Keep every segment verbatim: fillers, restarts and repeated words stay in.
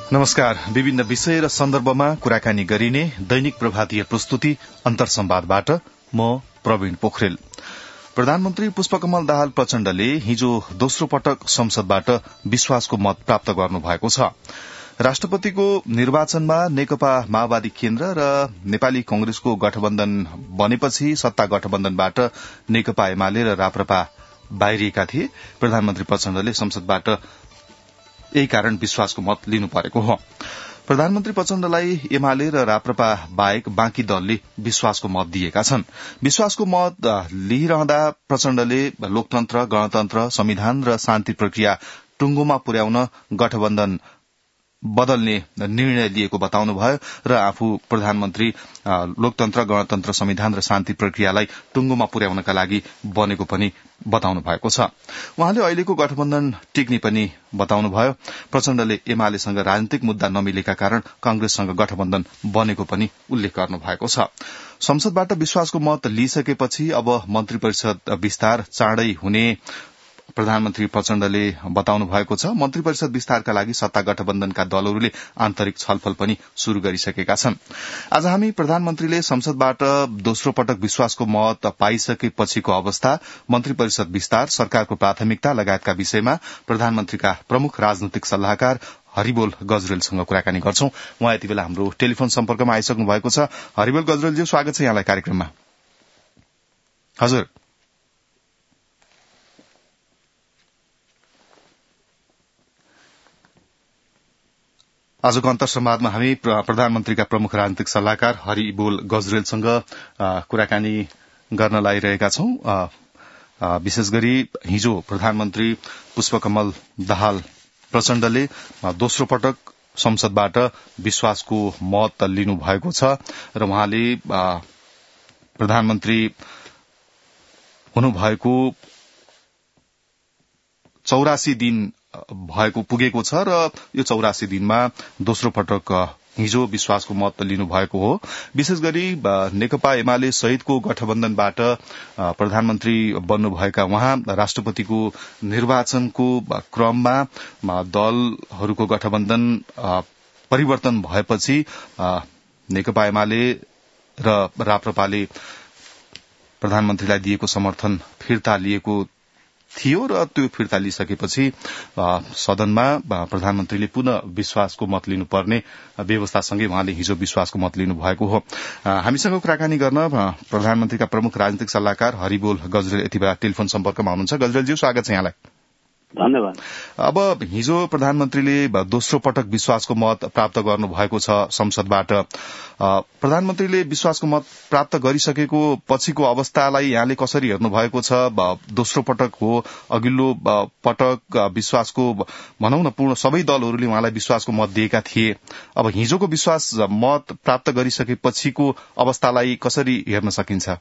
नमस्कार। विभिन्न विषय र सन्दर्भमा कुराकानी गरिने दैनिक प्रभातीय प्रस्तुति अन्तर्संवादबाट म प्रवीण पोखरेल। प्रधानमन्त्री पुष्पकमल दाहाल प्रचण्डले हिजो दोस्रो पटक संसदबाट विश्वासको मत प्राप्त गर्नुभएको छ। राष्ट्रपतिको निर्वाचनमा नेकपा माओवादी केन्द्र र नेपाली कांग्रेसको गठबन्धन बनेपछि सत्ता गठबन्धनबाट नेकपा एमाले र राप्रपा बाहिरिएका थिए। प्रधानमन्त्री प्रचण्डले संसदबाट यही कारण विश्वासको मत लिनु परेको हो। प्रधानमन्त्री प्रचण्डलाई एमाले र राप्रपा बाहेक बाँकी दलले विश्वासको मत दिएका छन्। विश्वासको मत लिइरहँदा प्रचण्डले लोकतन्त्र, गणतन्त्र, संविधान र शान्ति प्रक्रिया टुंगोमा पुर्याउन गठबन्धन बदल्ने निर्णय लिएको बताउनुभयो र आफू प्रधानमन्त्री लोकतन्त्र, गणतन्त्र, संविधान र शान्ति प्रक्रियालाई टुंगोमा पुर्याउनका लागि बनेको पनि बताउनु भएको छ। उहाँले अहिलेको गठबन्धन टिक्ने पनि बताउनुभयो। प्रचण्डले एमालेसँग राजनीतिक मुद्दा नमिलेका कारण कांग्रेससँग गठबन्धन बनेको पनि उल्लेख गर्नु भएको छ। संसदबाट विश्वासको मत लिइसकेपछि अब मन्त्री परिषद विस्तार चाँडै हुने प्रधानमन्त्री प्रचण्डले बताउनु भएको छ। मन्त्री परिषद विस्तारका लागि सत्ता गठबन्धनका दलहरूले आन्तरिक छलफल पनि शुरू गरिसकेका छन्। आज हामी प्रधानमन्त्रीले संसदबाट दोस्रो पटक विश्वासको मत पाइसकेपछिको अवस्था, मन्त्री परिषद विस्तार, सरकारको प्राथमिकता लगायतका विषयमा प्रधानमन्त्रीका प्रमुख राजनैतिक सल्लाहकार हरिबोल गजरेलसँग कुराकानी गर्छौं। उहाँ यति बेला हाम्रो टेलिफोन सम्पर्कमा आइसक्नु भएको छ। हरिबोल गजरेलज्यू, स्वागत छ यहाँलाई कार्यक्रममा। हजुर, आजको अन्तर्संवादमा हामी प्रधानमन्त्रीका प्रमुख राजनीतिक सल्लाहकार हरिबोल गजरेलसँग कुराकानी गर्न लागिरहेका छौं। विशेष गरी हिजो प्रधानमन्त्री पुष्पकमल दाहाल प्रचण्डले दोस्रो पटक संसदबाट विश्वासको मत लिनु भएको छ र उहाँले प्रधानमन्त्री हुनुभएको चौरासी दिन भएको पुगेको छ र यो चौरासी दिनमा दोस्रो पटक हिजो विश्वासको मत लिनु भएको हो। विशेष गरी नेकपा एमाले सहितको गठबन्धनबाट प्रधानमन्त्री बन्नुभएका उहाँ राष्ट्रपतिको निर्वाचनको क्रममा दलहरूको गठबन्धन परिवर्तन भएपछि नेकपा एमाले र राप्रपाले प्रधानमन्त्रीलाई दिएको समर्थन फिर्ता लिएको थियो र त्यो फिर्ता लिइसकेपछि सदनमा प्रधानमन्त्रीले पुनः विश्वासको मत लिनुपर्ने व्यवस्थासँगै उहाँले हिजो विश्वासको मत लिनु भएको हो। हामीसँग कुराकानी गर्न प्रधानमन्त्रीका प्रमुख राजनीतिक सल्लाहकार हरिबोल गजरेल यति बेला टेलिफोन सम्पर्कमा हुनुहुन्छ। गजरेलज्यू, स्वागत छ यहाँलाई। धन्यवाद। अब हिजो प्रधानमन्त्रीले दोस्रो पटक विश्वासको मत प्राप्त गर्नु भएको छ संसदबाट। प्रधानमन्त्रीले विश्वासको मत प्राप्त गरिसकेको पछिको अवस्थालाई यहाँले कसरी हेर्नु भएको छ? दोस्रो पटक हो, अघिल्लो पटक विश्वासको भनौं न पूर्ण सबै दलहरूले उहाँलाई विश्वासको मत दिएका थिए। अब हिजोको विश्वास मत प्राप्त गरिसकेपछिको अवस्थालाई कसरी हेर्न सकिन्छ?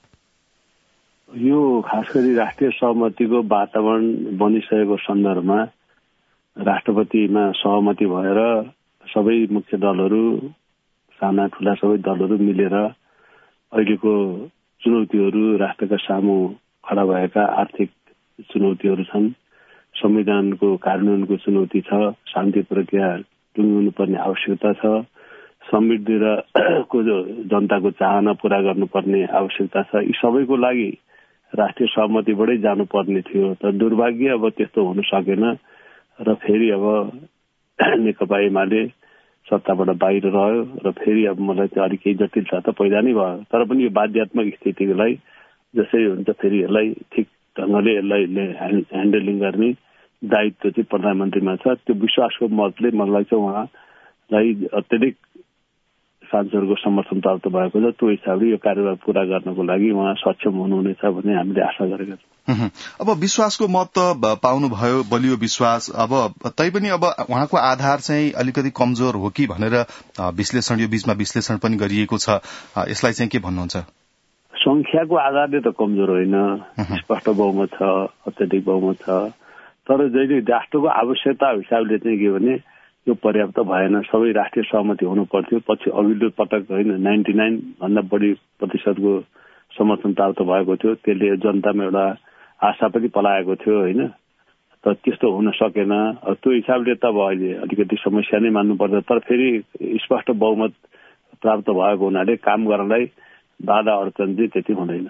यो खास गरी राष्ट्रिय सहमतिको वातावरण बनिसकेको सन्दर्भमा राष्ट्रपतिमा सहमति भएर सबै मुख्य दलहरू, साना ठूला सबै दलहरू मिलेर अहिलेको चुनौतीहरू, राष्ट्रका सामु खडा भएका आर्थिक चुनौतीहरू छन्, संविधानको कार्यान्वयनको चुनौती छ, शान्ति प्रक्रिया टुङ्गिनु पर्ने आवश्यकता छ, समृद्धि र को जनताको चाहना पूरा गर्नुपर्ने आवश्यकता छ। यी सबैको लागि राष्ट्रिय सहमतिबाटै जानुपर्ने थियो। तर दुर्भाग्य अब त्यस्तो हुन सकेन र फेरि अब नेकपा एमाले सत्ताबाट बाहिर रह्यो र फेरि अब मलाई चाहिँ अलिक केही जटिलता त पैदा नै भयो। तर पनि यो बाध्यात्मक स्थितिलाई जसरी हुन्छ फेरि यसलाई ठिक ढङ्गले यसलाई ह्यान्डलिङ गर्ने दायित्व चाहिँ प्रधानमन्त्रीमा छ। त्यो विश्वासको मतले मलाई चाहिँ उहाँलाई अत्यधिक सांसदहरूको समर्थन प्राप्त भएको छ। त्यो हिसाबले यो कार्यभार पूरा गर्नको लागि उहाँ सक्षम हुनुहुनेछ भन्ने हामीले आशा गरेका छौँ। अब विश्वासको मत पाउनुभयो, बलियो विश्वास। अब तैपनि अब उहाँको आधार चाहिँ अलिकति कमजोर हो कि भनेर विश्लेषण यो बीचमा विश्लेषण पनि गरिएको छ। यसलाई चाहिँ के भन्नुहुन्छ? संख्याको आधारले त कमजोर होइन, स्पष्ट बहुमत छ, अत्यधिक बहुमत छ। तर जहिले राष्ट्रको आवश्यकता हिसाबले चाहिँ के भने यो पर्याप्त भएन। सबै राष्ट्रिय सहमति हुनु पर्थ्यो। पछि अघिल्लो पटक होइन नाइन्टी नाइन भन्दा बढी प्रतिशतको समर्थन प्राप्त भएको थियो। त्यसले जनतामा एउटा आशा पनि पलाएको थियो होइन। त त्यस्तो हुन सकेन। त्यो हिसाबले त अब अहिले अलिकति समस्या नै मान्नुपर्छ। तर फेरि स्पष्ट बहुमत प्राप्त भएको हुनाले काम गर्नलाई बाधा अडचन चाहिँ त्यति हुँदैन।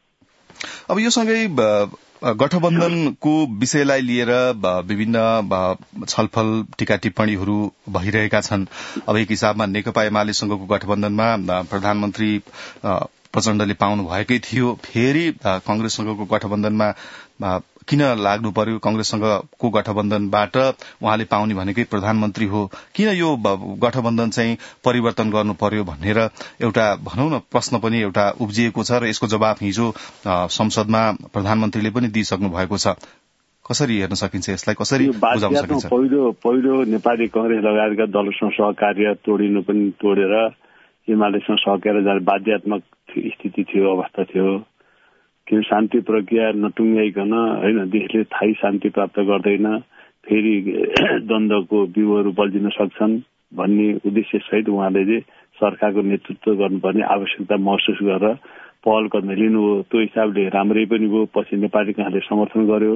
अब यो सँगै गठबन्धनको विषयलाई लिएर विभिन्न छलफल टीका टिप्पणीहरू भइरहेका छन्। अब एक हिसाबमा नेकपा एमालेसँगको गठबन्धनमा प्रधानमन्त्री प्रचण्डले पाउनु भएकै थियो, फेरि कंग्रेससँगको गठबन्धनमा किन लाग्नु पर्यो, कंग्रेससँगको गठबन्धनबाट उहाँले पाउने भनेकै प्रधानमन्त्री हो, किन यो गठबन्धन चाहिँ परिवर्तन गर्नु पर्यो भनेर एउटा भनौं न प्रश्न पनि एउटा उब्जिएको छ र यसको जवाब हिजो संसदमा प्रधानमन्त्रीले पनि दिइसक्नु भएको छ। कसरी हेर्न सकिन्छ यसलाई, कसरी बुझाउन सकिन्छ? पहिलो पहिलो नेपाली कंग्रेस लगायतका दलसँग सहकार्य तोडिनु पनि तोडेर एमालेसँग सहकार्य जाने बाध्यात्मक स्थिति थियो, अवस्था थियो। किन शान्ति प्रक्रिया नटुङ्ग्याइकन होइन देशले स्थायी शान्ति प्राप्त गर्दैन, फेरि द्वन्द्वको बिउहरू बल्झिन सक्छन् भन्ने उद्देश्य सहित उहाँले चाहिँ सरकारको नेतृत्व गर्नुपर्ने आवश्यकता महसुस गरेर पहल कदमी लिनुभयो। त्यो हिसाबले राम्रै पनि भयो। पछि नेपाली कांग्रेसले समर्थन गर्यो।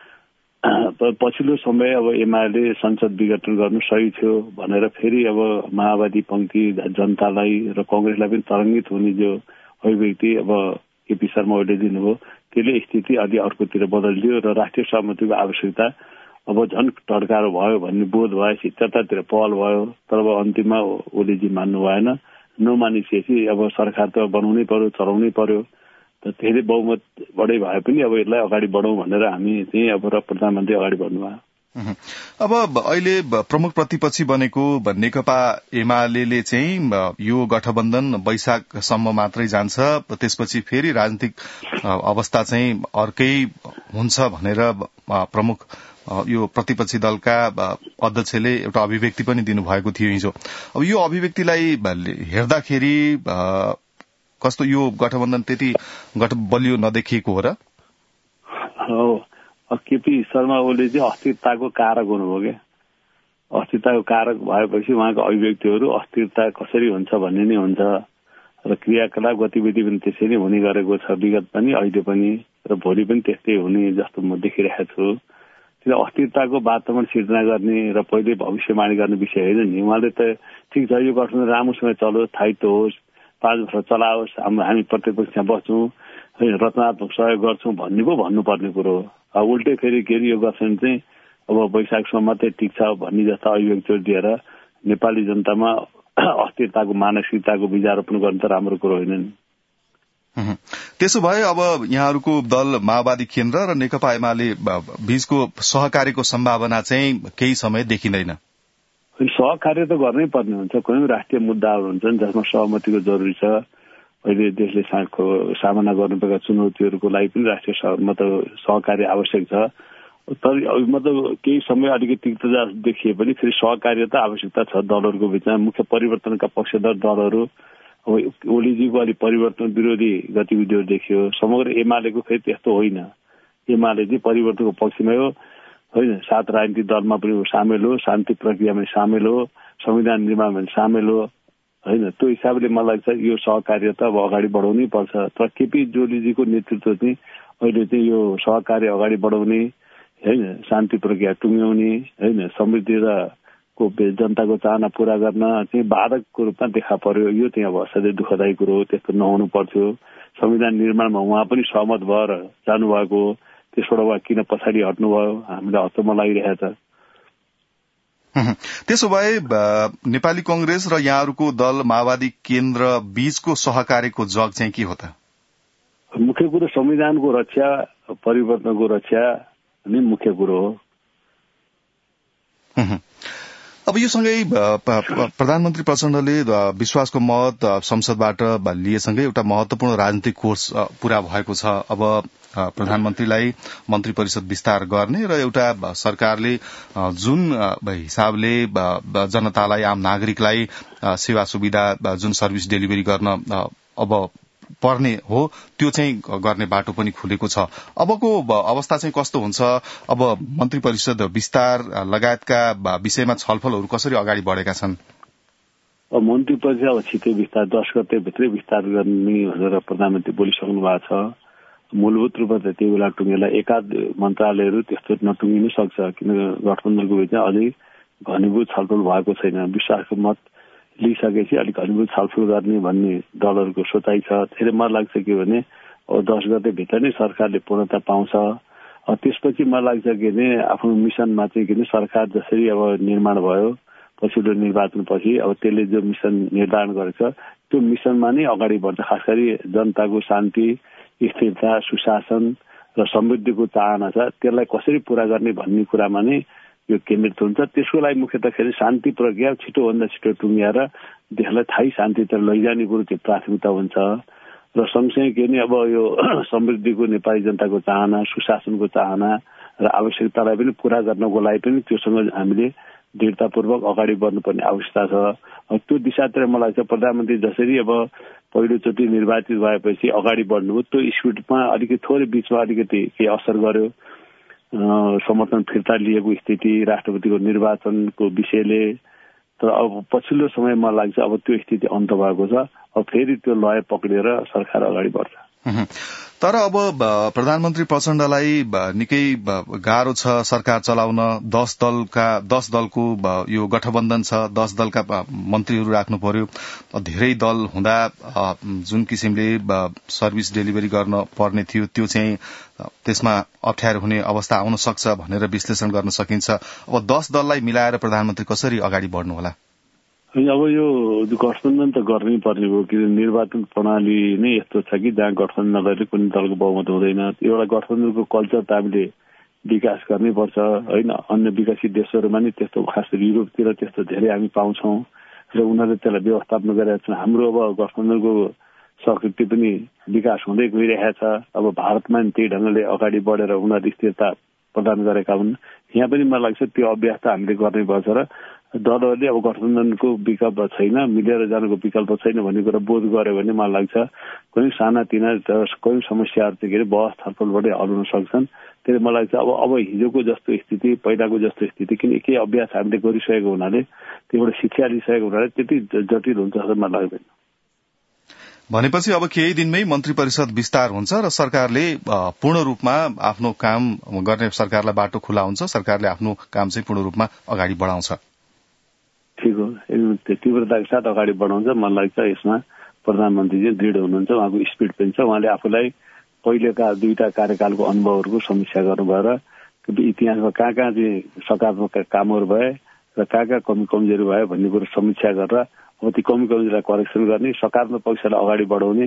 पछिल्लो समय अब एमाले संसद विघटन गर्नु सही थियो भनेर फेरि अब माओवादी पंक्ति जनतालाई र कंग्रेसलाई पनि तरंगित हुने जो अभिव्यक्ति अब केपी शर्मा ओलीले दिनुभयो, त्यसले स्थिति अलि अर्कोतिर बदलिदियो र राष्ट्रिय सहमतिको आवश्यकता अब झन् टड्कारो भयो भन्ने बोध भएपछि त्यतातिर पहल भयो। तर अब अन्तिममा ओलीजी मान्नु भएन। नमानिसकेपछि अब सरकार त बनाउनै पर्यो, चलाउनै पर्यो। त धेरै बहुमत बढै भए पनि अब यसलाई अगाडि बढाउँ भनेर हामी चाहिँ अब प्रधानमन्त्री अगाडि बढ्नुभयो। अब अहिले प्रमुख प्रतिपक्षी बनेको नेकपा एमाले चाहिँ यो गठबन्धन वैशाखसम्म मात्रै जान्छ, त्यसपछि फेरि राजनीतिक अवस्था चाहिँ अर्कै हुन्छ भनेर प्रमुख यो प्रतिपक्षी दलका अध्यक्षले एउटा अभिव्यक्ति पनि दिनुभएको थियो हिजो। अब यो अभिव्यक्तिलाई हेर्दाखेरि कस्तो यो गठबन्धन त्यति गठ बलियो नदेखिएको हो र? केपी शर्मा ओली चाहिँ अस्थिरताको कारक हुनुभयो क्या। अस्थिरताको कारक भएपछि उहाँको अभिव्यक्तिहरू अस्थिरता कसरी हुन्छ भन्ने नै हुन्छ र क्रियाकलाप गतिविधि पनि त्यसै नै हुने गरेको छ, विगत पनि अहिले पनि र भोलि पनि त्यस्तै हुने जस्तो म देखिरहेको छु। त्यो अस्थिरताको वातावरण सिर्जना गर्ने र पहिले भविष्यवाणी गर्ने विषय होइन नि। उहाँले त ठिक छ यो गठबन्धन राम्रोसँग चलोस्, स्थायित्व होस्, पाँच वर्ष चलाओस्, हामी प्रतिपक्षमा बस्छौँ, रचनात्मक सहयोग गर्छौँ भन्ने पो भन्नुपर्ने कुरो हो। अब उल्टै फेरि के अरे यो गठन चाहिँ अब वैशाखसम्म मात्रै ठिक छ भन्ने जस्ता अभिव्यक्तिहरू दिएर नेपाली जनतामा अस्थिरताको मानसिकताको बीजारोपण गर्नु त राम्रो कुरो होइन नि। त्यसो भए अब यहाँहरूको दल माओवादी केन्द्र र नेकपा एमाले बीचको सहकार्यको सम्भावना चाहिँ केही समय देखिँदैन। सहकार्य त गर्नै पर्ने हुन्छ। कुनै राष्ट्रिय मुद्दाहरू हुन्छन् जसमा सहमतिको जरुरी छ। अहिले देशले सामना गर्नुपर्ने चुनौतीहरूको लागि पनि राष्ट्रिय सहकार्य आवश्यक छ। तर मतलब केही समय अलिकति तिक्तता देखिए पनि फेरि सहकार्य त आवश्यकता छ दलहरूको बिचमा। मुख्य परिवर्तनका पक्षधर दलहरू अब ओलीजीको अलिक परिवर्तन विरोधी गतिविधिहरू देखियो। समग्र एमालेको फेरि त्यस्तो होइन। एमाले चाहिँ परिवर्तनको पक्षमै हो होइन, सात राजनीतिक दलमा पनि सामेल हो, शान्ति प्रक्रियामा सामेल हो, संविधान निर्माणमा सामेल हो होइन। त्यो हिसाबले मलाई लाग्छ यो सहकार्य त अब अगाडि बढाउनै पर्छ। तर केपी ओलीजीको नेतृत्व चाहिँ अहिले चाहिँ यो सहकार्य अगाडि बढाउने होइन, शान्ति प्रक्रिया टुङ्ग्याउने होइन, समृद्धि र को जनताको चाहना पूरा गर्न चाहिँ बाधकको रूपमा देखा पर्यो। यो चाहिँ अब असाध्यै दुःखदायी कुरो हो। त्यस्तो नहुनु पर्थ्यो। संविधान निर्माणमा उहाँ पनि सहमत भएर जानुभएको, त्यसबाट उहाँ किन पछाडि हट्नुभयो हामीलाई अचम्म लागिरहेछ। त्यसो भए नेपाली कंग्रेस र यहाँहरूको दल माओवादी केन्द्र बीचको सहकार्यको जग चाहिँ के हो त? मुख्य कुरो संविधानको रक्षा, परिवर्तनको रक्षा नै मुख्य कुरो हो। अब यो सँगै प्रधानमन्त्री प्रचण्डले विश्वासको मत संसदबाट लिएसँगै एउटा महत्वपूर्ण राजनीतिक कोर्स पूरा भएको छ। अब प्रधानमन्त्रीलाई मन्त्री परिषद विस्तार गर्ने र एउटा सरकारले जुन हिसाबले जनतालाई, आम नागरिकलाई सेवा सुविधा, जुन सर्भिस डेलिभरी गर्न अब पर्ने हो त्यो चाहिँ गर्ने बाटो पनि खुलेको छ। अबको अवस्था चाहिँ कस्तो हुन्छ? अब मन्त्री परिषद विस्तार लगायतका विषयमा छलफलहरू कसरी अगाडि बढेका छन्? मन्त्री परिषद अब छिटै विस्तार दस गते भित्रै विस्तार गर्ने भनेर प्रधानमन्त्री बोलिसक्नु भएको छ। मूलभूत रूपमा त त्यो बेला टुङ्गेला एकाध मन्त्रालयहरू त्यस्तो नटुङ्गिन सक्छ, किन गठबन्धनको बिचमा अझै घनीभूत छलफल भएको छैन। विश्वासको मत लिइसकेपछि अलिक घनीभूत छलफल गर्ने भन्ने दलहरूको सोचाइ छ। त्यसैले मलाई लाग्छ के भने अब दस गते भित्र नै सरकारले पूर्णता पाउँछ। त्यसपछि मलाई लाग्छ के भने आफ्नो मिसनमा चाहिँ किन सरकार जसरी अब निर्माण भयो पछिल्लो निर्वाचनपछि अब त्यसले जो मिसन निर्धारण गरेको छ त्यो मिसनमा नै अगाडि बढ्छ। खास गरी जनताको शान्ति, स्थिरता, सुशासन र समृद्धिको चाहना छ, त्यसलाई कसरी पूरा गर्ने भन्ने कुरामा नै यो केन्द्रित हुन्छ। त्यसको लागि मुख्यतः शान्ति प्रक्रिया छिटोभन्दा छिटो टुङ्ग्याएर देशलाई थाहै शान्तितिर लैजाने कुरो त्यो प्राथमिकता हुन्छ। र सँगसँगै के भने अब यो समृद्धिको नेपाली जनताको चाहना, सुशासनको चाहना र आवश्यकतालाई पनि पूरा गर्नको लागि पनि त्योसँग हामीले दृढतापूर्वक अगाडि बढ्नुपर्ने आवश्यकता छ। त्यो दिशातिर मलाई लाग्छ प्रधानमन्त्री जसरी अब पहिलोचोटि निर्वाचित भएपछि अगाडि बढ्नुभयो त्यो स्पिडमा अलिकति थोरै बिचमा अलिकति केही असर गर्यो। समर्थन फिर्ता लिएको स्थिति, राष्ट्रपतिको निर्वाचनको विषयले, तर अब पछिल्लो समय मलाई लाग्छ अब त्यो स्थिति अन्त भएको छ। अब फेरि त्यो लय पक्रिएर सरकार अगाडि बढ्छ। तर अब प्रधानमन्त्री प्रचण्डलाई निकै गाह्रो छ सरकार चलाउन। दस दलका दस दलको यो गठबन्धन छ, दस दलका मन्त्रीहरू राख्नु पर्यो। धेरै दल हुँदा जुन किसिमले सर्भिस डेलिभरी गर्न पर्ने थियो त्यो चाहिँ त्यसमा अप्ठ्यारो हुने अवस्था आउन सक्छ भनेर विश्लेषण गर्न सकिन्छ। अब दस दललाई मिलाएर प्रधानमन्त्री कसरी अगाडि बढ्नु होला? अब यो गठबन्धन त गर्नै पर्ने हो, किनभने निर्वाचन प्रणाली नै यस्तो छ कि जहाँ गठबन्धन नगरेर कुनै दलको बहुमत हुँदैन। एउटा गठबन्धनको कल्चर त हामीले विकास गर्नै पर्छ होइन। अन्य विकसित देशहरूमा नि त्यस्तो, खास गरी युरोपतिर त्यस्तो धेरै हामी पाउँछौँ र उनीहरूले त्यसलाई व्यवस्थापन गरिरहेका छन्। हाम्रो अब गठबन्धनको संस्कृति पनि विकास हुँदै गइरहेको छ। अब भारतमा नि त्यही ढङ्गले अगाडि बढेर उनीहरूले स्थिरता प्रदान गरेका हुन्। यहाँ पनि मलाई लाग्छ त्यो अभ्यास त हामीले गर्नै पर्छ र दलहरूले अब गठबन्धनको विकल्प छैन, मिलेर जानुको विकल्प छैन भन्ने कुरा बोध गर्यो भने मलाई लाग्छ कुनै सानातिना कुनै समस्याहरू चाहिँ के अरे बहस छलफलबाटै हल हुन सक्छन्। त्यसले मलाई लाग्छ अब अब हिजोको जस्तो स्थिति, पहिलाको जस्तो स्थिति किन केही अभ्यास हामीले गरिसकेको हुनाले, त्योबाट शिक्षा लिइसकेको हुनाले त्यति जटिल हुन्छ जस्तो मलाई लाग्दैन। भनेपछि अब केही दिनमै मन्त्री परिषद विस्तार हुन्छ र सरकारले पूर्ण रूपमा आफ्नो काम गर्ने सरकारलाई बाटो खुला हुन्छ, सरकारले आफ्नो काम चाहिँ पूर्ण रूपमा अगाडि बढाउँछ। ठिक हो, तीव्रताका साथ अगाडि बढाउँछ। मलाई लाग्छ यसमा प्रधानमन्त्री चाहिँ दृढ हुनुहुन्छ, उहाँको स्पिड पनि छ। उहाँले आफूलाई पहिलेका दुईटा कार्यकालको अनुभवहरूको समीक्षा गर्नुभएर इतिहासमा कहाँ कहाँ चाहिँ सकारात्मक कामहरू भए र कहाँ कहाँ कमी कमजोरी भयो भन्ने कुरो समीक्षा गरेर अब ती कमी कमजोरीलाई करेक्सन गर्ने, सकारात्मक पक्षलाई अगाडि बढाउने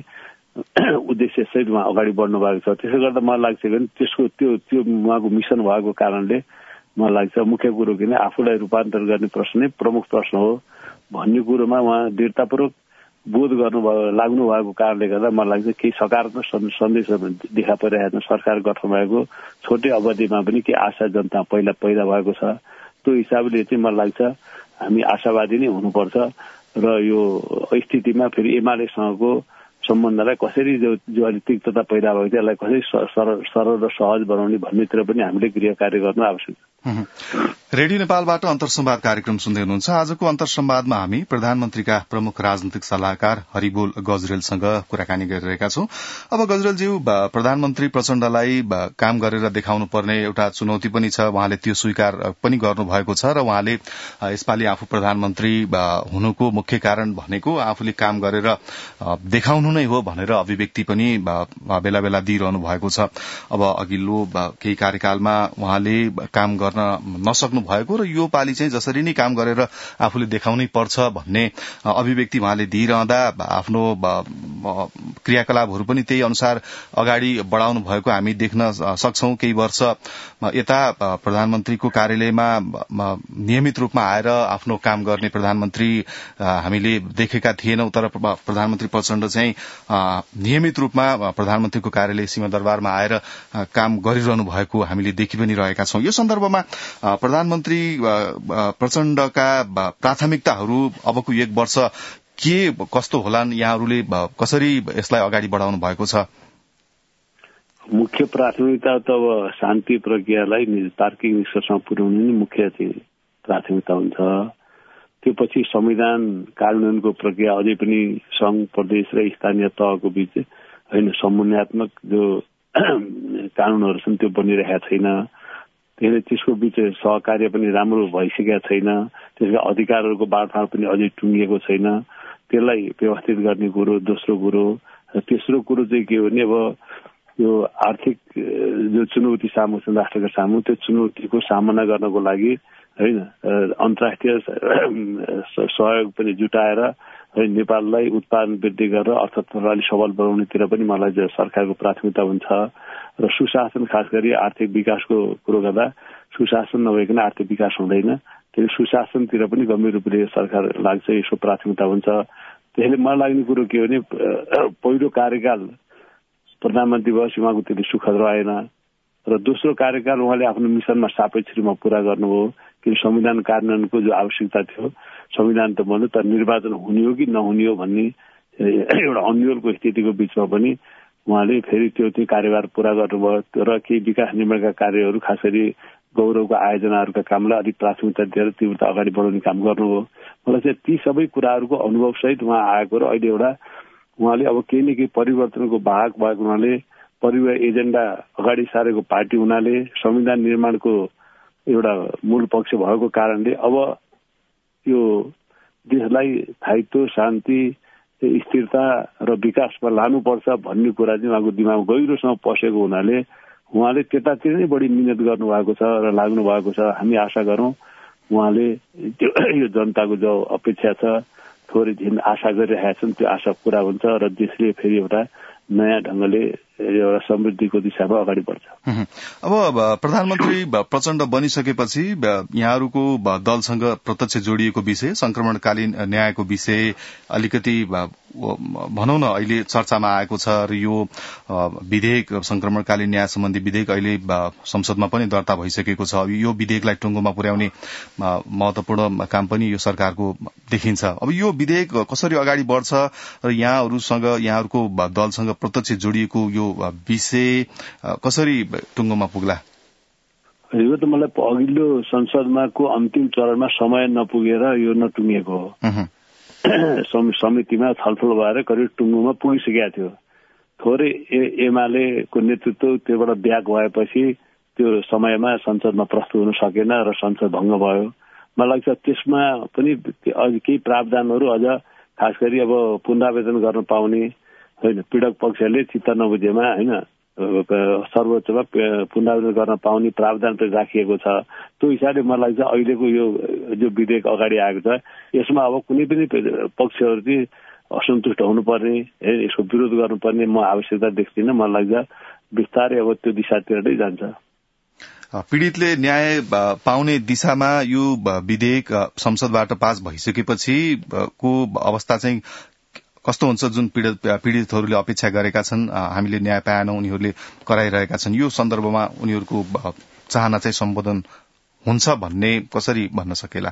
उद्देश्य सहित उहाँ अगाडि बढ्नु भएको छ। त्यसो गर्दा मलाई लाग्छ भने त्यसको त्यो त्यो उहाँको मिसन भएको कारणले मलाई लाग्छ मुख्य कुरो किन आफूलाई रूपान्तरण गर्ने प्रश्न नै प्रमुख प्रश्न हो भन्ने कुरोमा उहाँ दृढतापूर्वक बोध गर्नुभयो लाग्नु भएको कारणले गर्दा मलाई लाग्छ केही सकारात्मक सन्देशहरू देखा परिरहेको छ। सरकार गठन भएको छोटै अवधिमा पनि केही आशा जनता पहिला पैदा भएको छ। त्यो हिसाबले चाहिँ मलाई लाग्छ हामी आशावादी नै हुनुपर्छ र यो स्थितिमा फेरि एमालेसँगको सम्बन्धलाई कसरी जो जो अलिक तिक्तता पैदा भएको थियो त्यसलाई कसरी सरल सरल र सहज बनाउने भन्नेतिर पनि हामीले गृह कार्य गर्न आवश्यक छ। रेडियो नेपालबाट अन्तर्संवाद कार्यक्रम सुन्दै हुनुहुन्छ। आजको अन्तर्संवादमा हामी प्रधानमन्त्रीका प्रमुख राजनैतिक सल्लाहकार हरिबोल गजरेलसँग कुराकानी गरिरहेका छौं। अब गजरेलज्यू, प्रधानमन्त्री प्रचण्डलाई काम गरेर देखाउनु पर्ने एउटा चुनौती पनि छ, उहाँले त्यो स्वीकार पनि गर्नुभएको छ र उहाँले यसपालि आफू प्रधानमन्त्री हुनुको मुख्य कारण भनेको आफूले काम गरेर देखाउनु नै हो भनेर अभिव्यक्ति पनि बेला बेला दिइरहनु भएको छ। अब अघिल्लो केही कार्यकालमा उहाँले काम गर्न नसक्नु भएको र यो पालि चाहिँ जसरी नै काम गरेर आफूले देखाउनै पर्छ भन्ने अभिव्यक्ति उहाँले दिइरहँदा आफ्नो क्रियाकलापहरू पनि त्यही अनुसार अगाडि बढाउनु भएको हामी देख्न सक्छौं। केही वर्ष यता प्रधानमन्त्रीको कार्यालयमा नियमित रूपमा आएर आफ्नो काम गर्ने प्रधानमन्त्री हामीले देखेका थिएनौं, तर प्रधानमन्त्री प्रचण्ड चाहिँ नियमित रूपमा प्रधानमन्त्रीको कार्यालय सिंहदरबारमा आएर काम गरिरहनु भएको हामीले देखि पनि रहेका छौं। यो सन्दर्भमा प्रधानमन्त्री प्रचण्डका प्राथमिकताहरू अबको एक वर्ष के कस्तो होलान्, यहाँहरूले कसरी यसलाई अगाडि बढाउनु भएको छ? मुख्य प्राथमिकता त अब शान्ति प्रक्रियालाई तार्किक निष्कर्षमा पुर्याउनु नै मुख्य चाहिँ प्राथमिकता हुन्छ। त्यो पछि संविधान कार्यान्वयनको प्रक्रिया अझै पनि संघ, प्रदेश र स्थानीय तहको बीच होइन समन्वयात्मक जो कानूनहरू छन् त्यो बनिरहेका छैन। त्यसले त्यसको बीच सहकार्य पनि राम्रो भइसकेका छैन। त्यसका अधिकारहरूको बाँडफाँड पनि अझै टुङ्गिएको छैन। त्यसलाई व्यवस्थित गर्ने कुरो दोस्रो कुरो। तेस्रो कुरो चाहिँ के हो भने अब यो आर्थिक जो चुनौती सामु छन् राष्ट्रका सामु, त्यो चुनौतीको सामना गर्नको लागि होइन अन्तर्राष्ट्रिय सहयोग पनि जुटाएर नेपाललाई उत्पादन वृद्धि गरेर अर्थतन्त्रलाई सबल बनाउनेतिर पनि मलाई सरकारको प्राथमिकता हुन्छ। र सुशासन, खास गरी आर्थिक विकासको कुरो गर्दा सुशासन नभइकन आर्थिक विकास हुँदैन। त्यसले सुशासनतिर पनि गम्भीर रूपले सरकार लाग्छ, यसको प्राथमिकता हुन्छ। त्यसले मलाई लाग्ने कुरो के हो भने पहिलो कार्यकाल प्रधानमन्त्री भएपछि उहाँको त्यति सुखद रहेन र दोस्रो कार्यकाल उहाँले आफ्नो मिसनमा सापेक्ष रूपमा पूरा गर्नुभयो। किन संविधान कार्यान्वयनको जो आवश्यकता थियो, संविधान त बन्यो तर निर्वाचन हुने हो कि नहुने हो भन्ने एउटा अन्यलको स्थितिको बीचमा पनि उहाँले फेरि त्यो चाहिँ कार्यभार पूरा गर्नुभयो र केही विकास निर्माणका कार्यहरू खास गरी गौरवको आयोजनाहरूका कामलाई अलिक प्राथमिकता दिएर तीव्रता अगाडि बढाउने काम गर्नुभयो। मलाई चाहिँ ती सबै कुराहरूको अनुभवसहित उहाँ आएको र अहिले एउटा उहाँले अब केही न केही परिवर्तनको भाग भएको हुनाले, परिवार एजेन्डा अगाडि सारेको पार्टी हुनाले, संविधान निर्माणको एउटा मूल पक्ष भएको कारणले अब यो देशलाई स्थायित्व, शान्ति, स्थिरता र विकासमा लानुपर्छ भन्ने कुरा चाहिँ उहाँको दिमागमा गहिरोसँग पसेको हुनाले उहाँले त्यतातिर नै बढी मिहिनेत गर्नुभएको छ र लाग्नु भएको छ। हामी आशा गरौँ उहाँले यो जनताको जो अपेक्षा छ, थोरै दिन आशा गरिरहेका छन्, त्यो आशा पूरा हुन्छ र देशले फेरि एउटा नयाँ ढङ्गले एउटा समृद्धिको दिशामा अगाडि बढ्छ। अब प्रधानमन्त्री प्रचण्ड बनिसकेपछि यहाँहरूको दलसँग प्रत्यक्ष जोडिएको विषय संक्रमणकालीन न्यायको विषय अलिकति भनौँ न अहिले चर्चामा आएको छ र यो विधेयक संक्रमणकालीन न्याय सम्बन्धी विधेयक अहिले संसदमा पनि दर्ता भइसकेको छ। यो विधेयकलाई टुङ्गोमा पुर्याउने महत्वपूर्ण काम पनि यो सरकारको देखिन्छ। अब यो विधेयक कसरी अगाडि बढ्छ र यहाँहरूसँग यहाँहरूको दलसँग प्रत्यक्ष जोडिएको यो विषय कसरी टुङ्गोमा पुग्ला? यो त मलाई अघिल्लो संसदमा को अन्तिम चरणमा समय नपुगेर यो नटुङ्गिएको हो। समितिमा छलफल भएर करिब टुङ्गोमा पुगिसकेका थियो। थोरै एमालेको नेतृत्व त्योबाट ब्याक भएपछि त्यो समयमा संसदमा प्रस्तुत हुन सकेन र संसद भङ्ग भयो। मलाई लाग्छ त्यसमा पनि अझ केही प्रावधानहरू अझ खास गरी अब पुनरावेदन गर्न पाउने होइन, पीडक पक्षले चित्त नबुझेमा होइन सर्वोच्चमा पुनरावेदन गर्न पाउने प्रावधान पनि राखिएको छ। त्यो हिसाबले मलाई लाग्छ अहिलेको यो जो विधेयक अगाडि आएको छ यसमा अब कुनै पनि पक्षहरू चाहिँ असन्तुष्ट हुनुपर्ने, यसको विरोध गर्नुपर्ने म आवश्यकता देख्दिनँ। मलाई लाग्छ बिस्तारै अब त्यो दिशातिर नै जान्छ। पीड़ितले न्याय पाउने दिशामा यो विधेयक संसदबाट पास भइसकेपछि को अवस्था चाहिँ कस्तो हुन्छ? जुन पीड़ित पीड़ितहरूले अपेक्षा गरेका छन्, हामीले न्याय पाएनौं, उनीहरूले कराइरहेका छन्, यो सन्दर्भमा उनीहरूको चाहना चाहिँ सम्बोधन हुन्छ भन्ने कसरी भन्न सकेला?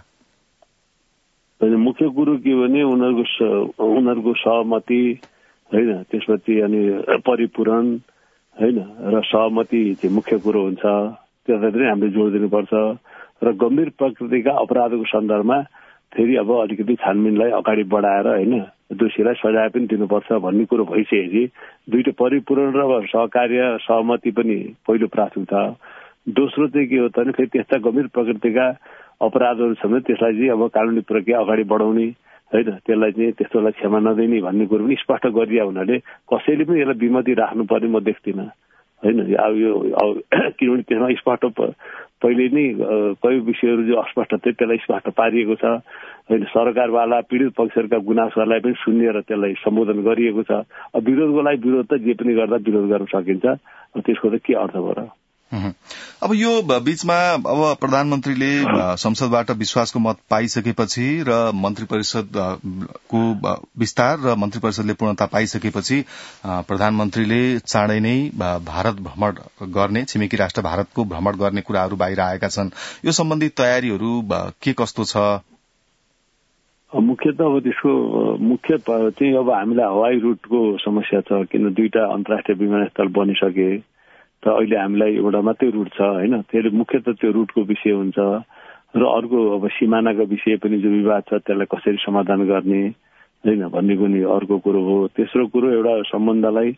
मुख्य कुरो के भने उनीहरूको उनीहरूको सहमति होइन, त्यसपछि अनि परिपूरण होइन र सहमति चाहिँ मुख्य कुरो हुन्छ। त्यसलाई पनि हामीले जोड दिनुपर्छ र गम्भीर प्रकृतिका अपराधको सन्दर्भमा फेरि अब अलिकति छानबिनलाई अगाडि बढाएर होइन दोषीलाई सजाय पनि दिनुपर्छ भन्ने कुरो भइसकेपछि दुईटै परिपूर्ण र सहकार्य सहमति पनि पहिलो प्राथमिकता। दोस्रो चाहिँ के हो त भने फेरि त्यस्ता गम्भीर प्रकृतिका अपराधहरू छ भने त्यसलाई चाहिँ अब कानुनी प्रक्रिया अगाडि बढाउने होइन, त्यसलाई चाहिँ त्यस्तोलाई क्षमा नदिने भन्ने कुरो पनि स्पष्ट गरिया हुनाले कसैले पनि यसलाई विमति राख्नुपर्ने म देख्दिनँ होइन। अब यो किनभने त्यसमा स्पष्ट पहिले नै कयौँ विषयहरू जो अस्पष्ट थियो त्यसलाई स्पष्ट पारिएको छ होइन। सरकारवाला पीडित पक्षहरूका गुनासोहरूलाई पनि सुनेर त्यसलाई सम्बोधन गरिएको छ। अब विरोधको लागि विरोध त जे पनि गर्दा विरोध गर्न सकिन्छ, त्यसको त के अर्थ भयो र? अब यो बीचमा अब प्रधानमन्त्रीले संसदबाट विश्वासको मत पाइसकेपछि र मन्त्री परिषदको विस्तार र मन्त्री परिषदले पूर्णता पाइसकेपछि प्रधानमन्त्रीले चाँडै नै भारत भ्रमण गर्ने, छिमेकी राष्ट्र भारतको भ्रमण गर्ने कुराहरू बाहिर आएका छन्। यो सम्बन्धी तयारीहरू के कस्तो छ? मुख्य त अब त्यसको मुख्य चाहिँ अब हामीलाई हवाई रुटको समस्या छ, किन दुईटा अन्तर्राष्ट्रिय विमानस्थल बनिसके त अहिले हामीलाई एउटा मात्रै रुट छ होइन। त्यसले मुख्य त त्यो रुटको विषय हुन्छ र अर्को अब सिमानाको विषय पनि जो विवाद छ त्यसलाई कसरी समाधान गर्ने होइन भन्ने पनि अर्को कुरो हो। तेस्रो कुरो एउटा सम्बन्धलाई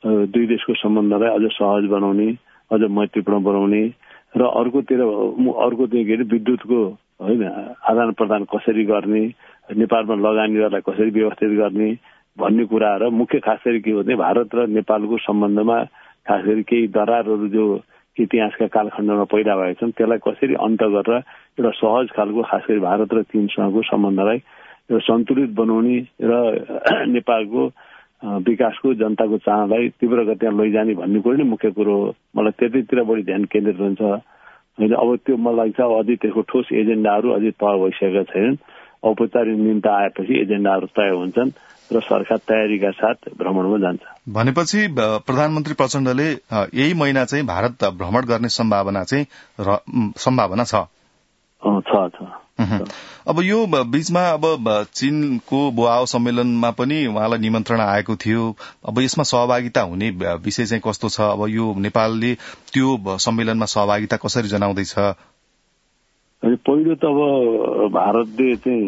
दुई देशको सम्बन्धलाई अझ सहज बनाउने, अझ मैत्रीपूर्ण बनाउने र अर्कोतिर अर्कोतिर के अरे विद्युतको होइन आदान प्रदान कसरी गर्ने, नेपालमा लगानी गर्नलाई कसरी व्यवस्थित गर्ने भन्ने कुरा र मुख्य खास गरी के हो भने भारत र नेपालको सम्बन्धमा खास गरी केही दरारहरू जो इतिहासका कालखण्डमा पैदा भएका छन् त्यसलाई कसरी अन्त गरेर एउटा सहज खालको खास गरी भारत र चीनसँगको सम्बन्धलाई एउटा सन्तुलित बनाउने र नेपालको विकासको जनताको चाहनालाई तीव्र गतिमा लैजाने भन्ने कुरो नै मुख्य कुरो हो। मलाई त्यतैतिर बढी ध्यान केन्द्रित हुन्छ होइन। अब त्यो मलाई लाग्छ अझै त्यसको ठोस एजेन्डाहरू अझै तय भइसकेका छैनन्। औपचारिक निम्ता आएपछि एजेन्डाहरू तय हुन्छन् र सरकार तयारीका साथ भ्रमणमा जान्छ। भनेपछि प्रधानमन्त्री प्रचण्डले यही महिना चाहिँ भारत भ्रमण गर्ने सम्भावना चाहिँ सम्भावना छ छ छ अब यो बीचमा अब चीनको बोआओ सम्मेलनमा पनि उहाँलाई निमन्त्रणा आएको थियो। अब यसमा सहभागिता हुने विषय चाहिँ कस्तो छ? अब यो नेपालले त्यो सम्मेलनमा सहभागिता कसरी जनाउँदैछ? पहिलो त अब भारतले चाहिँ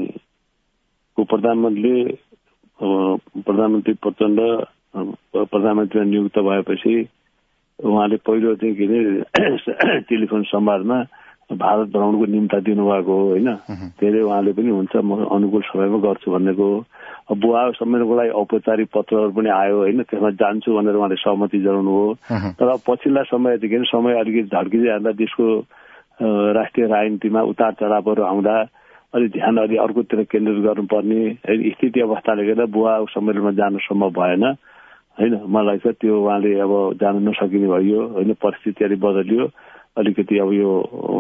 को प्रधानमन्त्रीले प्रधानमन्त्री प्रचण्ड प्रधानमन्त्रीमा नियुक्त भएपछि उहाँले पहिलो चाहिँ के अरे टेलिफोन संवादमा भारत भ्रमणको निम्ता दिनुभएको हो होइन। धेरै उहाँले पनि हुन्छ म अनुकूल समयमा गर्छु भनेको। बुवा सम्मेलनको लागि औपचारिक पत्रहरू पनि आयो होइन, त्यसमा जान्छु भनेर उहाँले सहमति जनाउनु हो। तर पछिल्ला समयदेखि समय अलिकति झड्किँदै जाँदा देशको राष्ट्रिय राजनीतिमा उतार चढावहरू आउँदा अलि ध्यान अलि अर्कोतिर केन्द्रित गर्नुपर्ने स्थिति अवस्थाले गर्दा बुवा सम्मेलनमा जानु सम्भव भएन होइन। मलाई लाग्छ त्यो उहाँले अब जान नसकिने भयो होइन। परिस्थिति अलिक बदलियो, अलिकति अब यो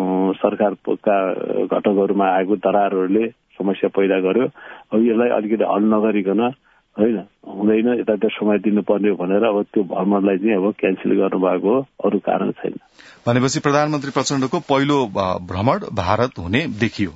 सरकारका घटकहरूमा आएको दरारहरूले समस्या पैदा गर्यो। अब यसलाई अलिकति हल नगरिकन होइन हुँदैन, यता समय दिनुपर्ने हो भनेर अब त्यो भ्रमणलाई चाहिँ अब क्यान्सल गर्नुभएको हो, अरू कारण छैन। भनेपछि प्रधानमन्त्री प्रचण्डको पहिलो भ्रमण भारत हुने देखियो।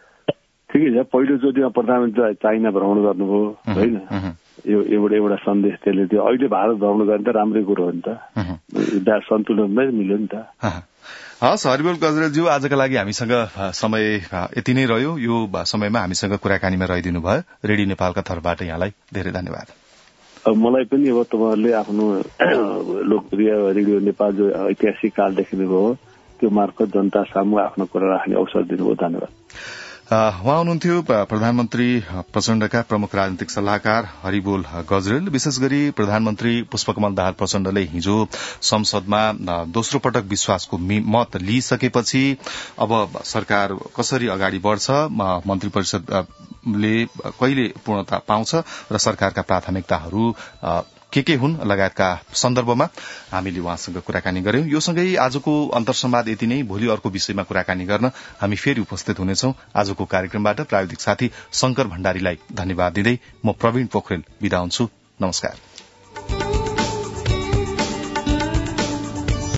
ठिकै छ, पहिलोचोटिमा प्रधानमन्त्री चाइना भ्रमण गर्नुभयो होइन। यो एउटा एउटा सन्देश त्यसले थियो। अहिले भारत भ्रमण गर्ने त राम्रै कुरो हो नि त, सन्तुलनमै मिल्यो नि त। हस्, हरिबोल गजरेलज्यू, आजका लागि हामीसँग समय यति नै रह्यो। यो समयमा हामीसँग कुराकानीमा रहिदिनु भयो। रेडियो नेपालका तर्फबाट यहाँलाई धेरै धन्यवाद। मलाई पनि अब तपाईँहरूले आफ्नो लोकप्रिय रेडियो नेपाल जो ऐतिहासिक काल देख्नुभयो त्यो मार्फत जनता सामु आफ्नो कुरा राख्ने अवसर दिनुभयो। धन्यवाद। उहाँ हुनुहुन्थ्यो प्रधानमन्त्री प्रचण्डका प्रमुख राजनीतिक सल्लाहकार हरिबोल गजरेल। विशेष गरी प्रधानमन्त्री पुष्पकमल दाहाल प्रचण्डले हिजो संसदमा दोस्रो पटक विश्वासको मत लिइसकेपछि अब सरकार कसरी अगाडि बढ्छ, मन्त्री परिषदले कहिले पूर्णता पाउँछ र सरकारका प्राथमिकताहरू के के हुन् लगायतका सन्दर्भमा हामीले उहाँसँग कुराकानी गर्यौं। यो सँगै आजको अन्तर्संवाद यति नै। भोलि अर्को विषयमा कुराकानी गर्न हामी फेरि उपस्थित हुनेछौं। आजको कार्यक्रमबाट प्राविधिक साथी शंकर भण्डारीलाई धन्यवाद दिँदै म प्रवीण पोखरेल बिदा हुन्छु। नमस्कार।